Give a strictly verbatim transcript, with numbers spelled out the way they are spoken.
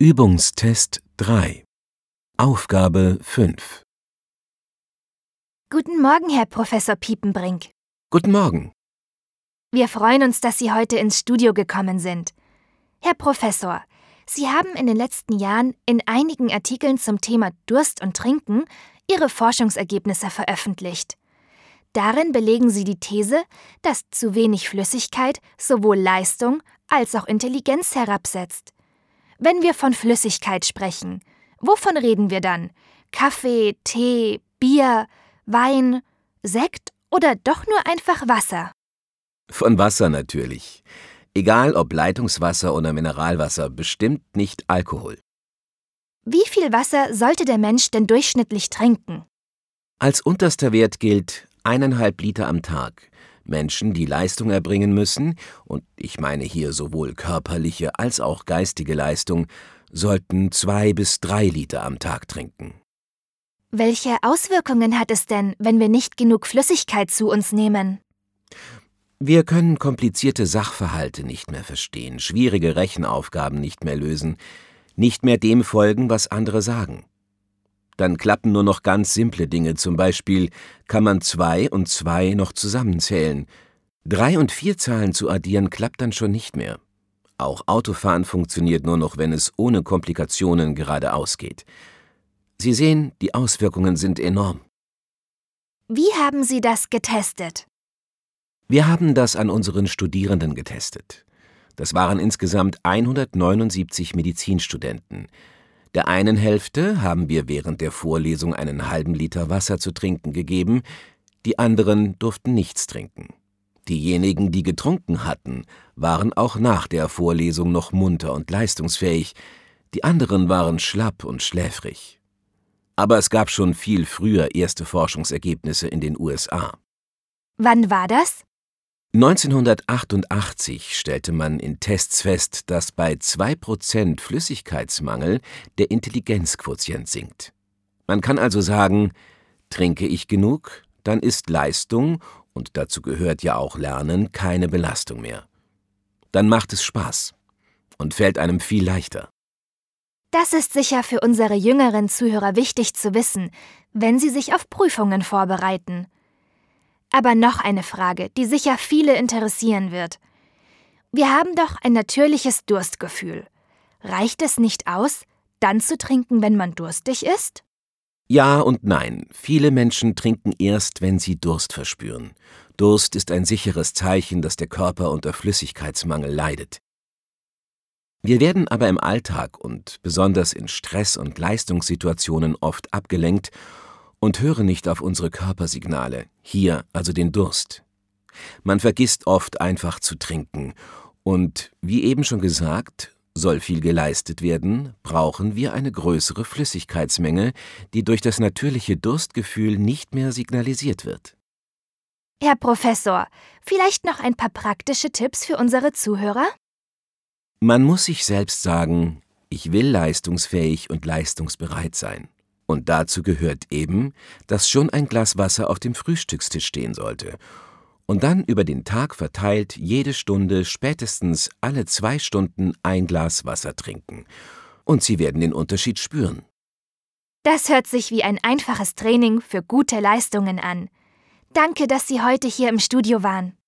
Übungstest drei. Aufgabe fünf. Guten Morgen, Herr Professor Piepenbrink. Guten Morgen. Wir freuen uns, dass Sie heute ins Studio gekommen sind. Herr Professor, Sie haben in den letzten Jahren in einigen Artikeln zum Thema Durst und Trinken Ihre Forschungsergebnisse veröffentlicht. Darin belegen Sie die These, dass zu wenig Flüssigkeit sowohl Leistung als auch Intelligenz herabsetzt. Wenn wir von Flüssigkeit sprechen, wovon reden wir dann? Kaffee, Tee, Bier, Wein, Sekt oder doch nur einfach Wasser? Von Wasser natürlich. Egal ob Leitungswasser oder Mineralwasser, bestimmt nicht Alkohol. Wie viel Wasser sollte der Mensch denn durchschnittlich trinken? Als unterster Wert gilt eineinhalb Liter am Tag. Menschen, die Leistung erbringen müssen, und ich meine hier sowohl körperliche als auch geistige Leistung, sollten zwei bis drei Liter am Tag trinken. Welche Auswirkungen hat es denn, wenn wir nicht genug Flüssigkeit zu uns nehmen? Wir können komplizierte Sachverhalte nicht mehr verstehen, schwierige Rechenaufgaben nicht mehr lösen, nicht mehr dem folgen, was andere sagen. Dann klappen nur noch ganz simple Dinge, zum Beispiel kann man zwei und zwei noch zusammenzählen. Drei und vier Zahlen zu addieren klappt dann schon nicht mehr. Auch Autofahren funktioniert nur noch, wenn es ohne Komplikationen geradeaus geht. Sie sehen, die Auswirkungen sind enorm. Wie haben Sie das getestet? Wir haben das an unseren Studierenden getestet. Das waren insgesamt hundertneunundsiebzig Medizinstudenten. Der einen Hälfte haben wir während der Vorlesung einen halben Liter Wasser zu trinken gegeben, die anderen durften nichts trinken. Diejenigen, die getrunken hatten, waren auch nach der Vorlesung noch munter und leistungsfähig, die anderen waren schlapp und schläfrig. Aber es gab schon viel früher erste Forschungsergebnisse in den U S A. Wann war das? neunzehnhundertachtundachtzig stellte man in Tests fest, dass bei zwei Prozent Flüssigkeitsmangel der Intelligenzquotient sinkt. Man kann also sagen, trinke ich genug, dann ist Leistung, und dazu gehört ja auch Lernen, keine Belastung mehr. Dann macht es Spaß und fällt einem viel leichter. Das ist sicher für unsere jüngeren Zuhörer wichtig zu wissen, wenn sie sich auf Prüfungen vorbereiten. Aber noch eine Frage, die sicher viele interessieren wird. Wir haben doch ein natürliches Durstgefühl. Reicht es nicht aus, dann zu trinken, wenn man durstig ist? Ja und nein. Viele Menschen trinken erst, wenn sie Durst verspüren. Durst ist ein sicheres Zeichen, dass der Körper unter Flüssigkeitsmangel leidet. Wir werden aber im Alltag und besonders in Stress- und Leistungssituationen oft abgelenkt und hören nicht auf unsere Körpersignale, hier also den Durst. Man vergisst oft einfach zu trinken und, wie eben schon gesagt, soll viel geleistet werden, brauchen wir eine größere Flüssigkeitsmenge, die durch das natürliche Durstgefühl nicht mehr signalisiert wird. Herr Professor, vielleicht noch ein paar praktische Tipps für unsere Zuhörer? Man muss sich selbst sagen, ich will leistungsfähig und leistungsbereit sein. Und dazu gehört eben, dass schon ein Glas Wasser auf dem Frühstückstisch stehen sollte. Und dann über den Tag verteilt jede Stunde spätestens alle zwei Stunden ein Glas Wasser trinken. Und Sie werden den Unterschied spüren. Das hört sich wie ein einfaches Training für gute Leistungen an. Danke, dass Sie heute hier im Studio waren.